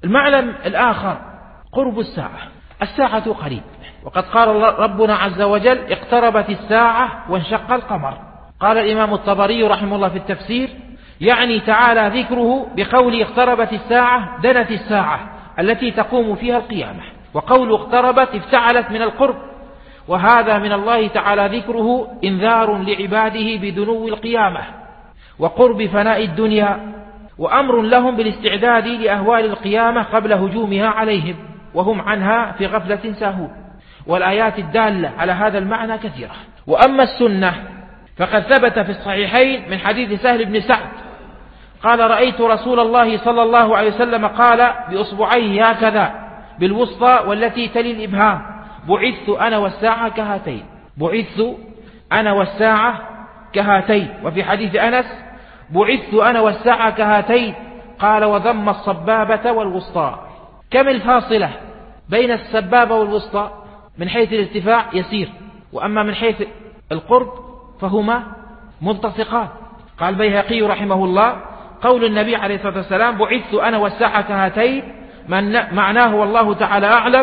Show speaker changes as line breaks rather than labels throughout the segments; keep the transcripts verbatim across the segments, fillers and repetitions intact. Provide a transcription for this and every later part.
المعلم الآخر قرب الساعة. الساعة قريب، وقد قال ربنا عز وجل: اقتربت الساعة وانشق القمر. قال الإمام الطبري رحمه الله في التفسير: يعني تعالى ذكره بقول اقتربت الساعة دنت الساعة التي تقوم فيها القيامة، وقول اقتربت افتعلت من القرب، وهذا من الله تعالى ذكره إنذار لعباده بدنو القيامة وقرب فناء الدنيا، وأمر لهم بالاستعداد لأهوال القيامة قبل هجومها عليهم وهم عنها في غفلة ساهون. والآيات الدالة على هذا المعنى كثيرة. وأما السنة فقد ثبت في الصحيحين من حديث سهل بن سعد قال: رأيت رسول الله صلى الله عليه وسلم قال بأصبعيه هكذا بالوسطى والتي تلي الإبهام: بعثت أنا والساعة كهاتين. بعثت أنا والساعة كهاتين. وفي حديث أنس: بعثت أنا والساعة كهاتين. قال: وضم الصبابة والوسطى. كم الفاصلة بين السبابة والوسطى؟ من حيث الارتفاع يسير، وأما من حيث القرب فهما ملتصقان. قال البيهقي رحمه الله: قول النبي عليه الصلاة والسلام: بعثت أنا والساعة كهاتين، معناه والله تعالى أعلم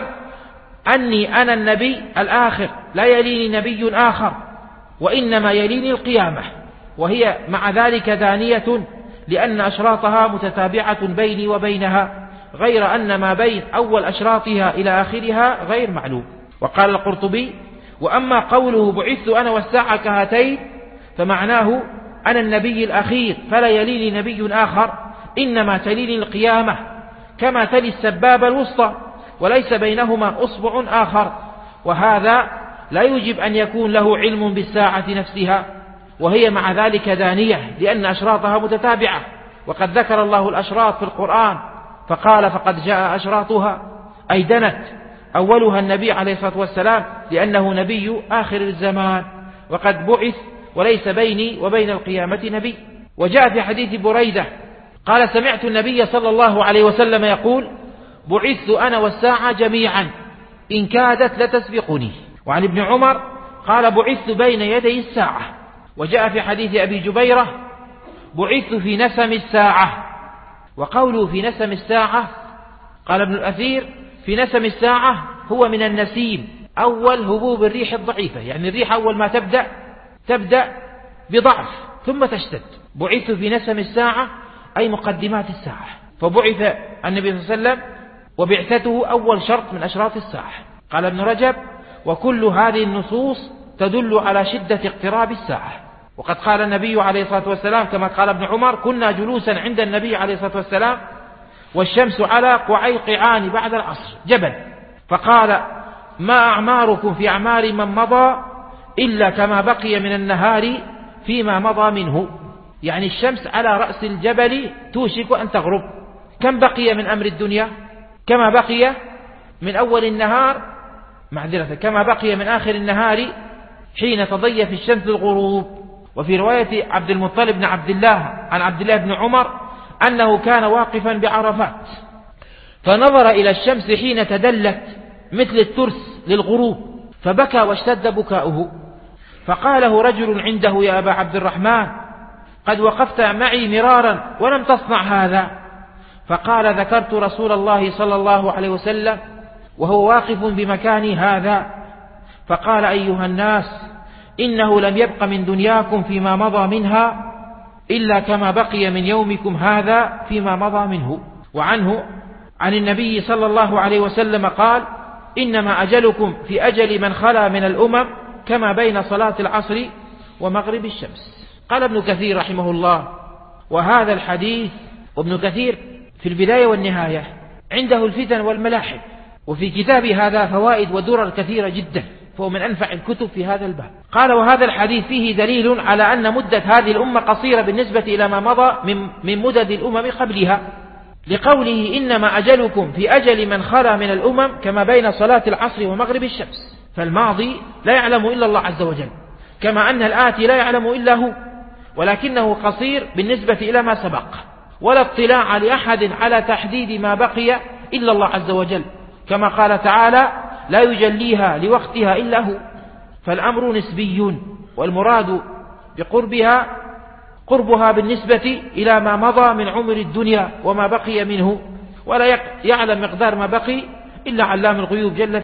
أني أنا النبي الآخر لا يليني نبي آخر، وإنما يليني القيامة، وهي مع ذلك دانية لأن أشراطها متتابعة بيني وبينها، غير أن ما بين أول أشراطها إلى آخرها غير معلوم. وقال القرطبي: وأما قوله بعثت أنا والساعة كهاتين فمعناه أنا النبي الأخير فلا يليني نبي آخر، إنما تليني القيامة كما تلي السبابة الوسطى، وليس بينهما أصبع آخر. وهذا لا يجب أن يكون له علم بالساعة نفسها، وهي مع ذلك دانية لأن أشراطها متتابعة. وقد ذكر الله الأشراط في القرآن فقال: فقد جاء أشراطها، أي دنت. أولها النبي عليه الصلاة والسلام لأنه نبي آخر الزمان، وقد بعث وليس بيني وبين القيامة نبي. وجاء في حديث بريدة قال: سمعت النبي صلى الله عليه وسلم يقول: بعثت أنا والساعة جميعا إن كادت لتسبقني. وعن ابن عمر قال: بعثت بين يدي الساعة. وجاء في حديث أبي جبيرة: بعثت في نسم الساعة. وقوله في نسم الساعة قال ابن الأثير: في نسم الساعة هو من النسيم، أول هبوب الريح الضعيفة، يعني الريح أول ما تبدأ تبدأ بضعف ثم تشتد. بعثت في نسم الساعة أي مقدمات الساعة. فبعث النبي صلى الله عليه وسلم وبعثته أول شرط من أشراط الساعة. قال ابن رجب: وكل هذه النصوص تدل على شدة اقتراب الساعة. وقد قال النبي عليه الصلاة والسلام كما قال ابن عمر: كنا جلوسا عند النبي عليه الصلاة والسلام والشمس على قعيقعان بعد العصر جبل، فقال: ما أعماركم في أعمار من مضى إلا كما بقي من النهار فيما مضى منه. يعني الشمس على رأس الجبل توشك أن تغرب. كم بقي من أمر الدنيا؟ كما بقي من أول النهار معذرة كما بقي من آخر النهار حين تضيف الشمس الغروب. وفي رواية عبد المطلب بن عبد الله عن عبد الله بن عمر أنه كان واقفا بعرفات فنظر إلى الشمس حين تدلت مثل الترس للغروب فبكى واشتد بكاؤه، فقاله رجل عنده: يا أبا عبد الرحمن، قد وقفت معي مرارا ولم تصنع هذا. فقال: ذكرت رسول الله صلى الله عليه وسلم وهو واقف بمكاني هذا، فقال: أيها الناس، إنه لم يبق من دنياكم فيما مضى منها إلا كما بقي من يومكم هذا فيما مضى منه. وعنه عن النبي صلى الله عليه وسلم قال: إنما أجلكم في أجل من خلا من الأمم كما بين صلاة العصر ومغرب الشمس. قال ابن كثير رحمه الله: وهذا الحديث، وابن كثير في البداية والنهاية عنده الفتن والملاحم، وفي كتاب هذا فوائد ودرر كثيرة جدا، فهو من أنفع الكتب في هذا الباب. قال: وهذا الحديث فيه دليل على أن مدة هذه الأمة قصيرة بالنسبة إلى ما مضى من, من مدد الأمم قبلها، لقوله: إنما أجلكم في أجل من خلا من الأمم كما بين صلاة العصر ومغرب الشمس. فالماضي لا يعلم إلا الله عز وجل، كما أن الآتي لا يعلم إلا هو، ولكنه قصير بالنسبة إلى ما سبق، ولا اطلاع لأحد على تحديد ما بقي إلا الله عز وجل، كما قال تعالى: لا يجليها لوقتها إلا هو. فالأمر نسبي، والمراد بقربها قربها بالنسبة إلى ما مضى من عمر الدنيا وما بقي منه، ولا يعلم مقدار ما بقي إلا علام الغيوب جل